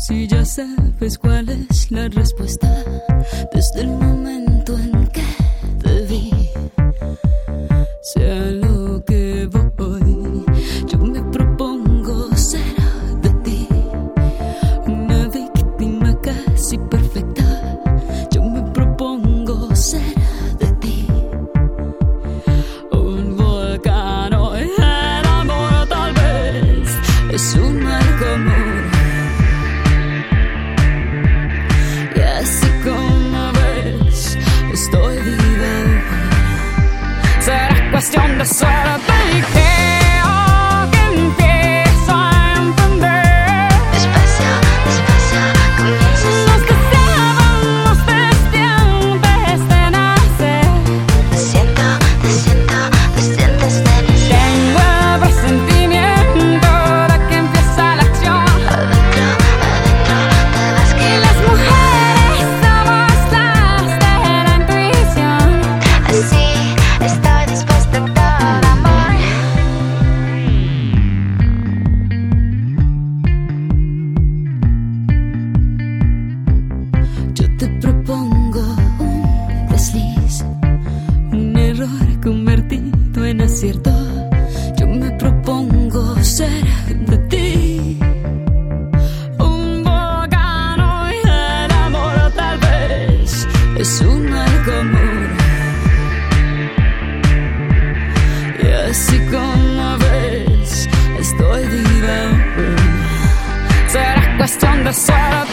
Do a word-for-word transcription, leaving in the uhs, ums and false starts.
Si ya sabes cuál es la respuesta, desde el momento en que te vi, sea lo que voy, yo me propongo ser de ti, una víctima casi perfecta. Yo me propongo ser de ti, un volcán o el amor, tal vez es un mal común. Estoy viva, será cuestión de suerte y creo que empiezo a entender. Despacio, despacio, comienzas a Nos deseábamos desde antes de nacer. Te siento, te siento, te sientes de nacer. Tengo el presentimiento de que empieza la acción. Adentro, adentro, te vas que Las mujeres somos las de la intuición. así estoy dispuesta a todo amor. Yo te propongo un desliz, un error convertido en acierto. Yo me propongo ser de ti, un volcán y el amor, tal vez es un mal común. Y así como ves, estoy viva. Será cuestión de suerte.